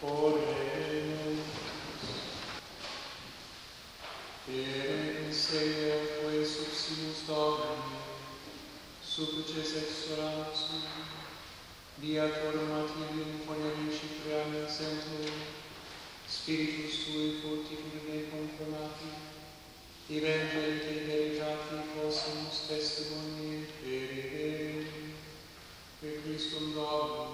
Oremus. Insea quae subsidius Domini, supplices exoransum, via formativium ponere Cipriano Sanctum, Spiritus Tui fortifine confirmati, Evangelii te veritati possumus testimoniare per Christum Dominum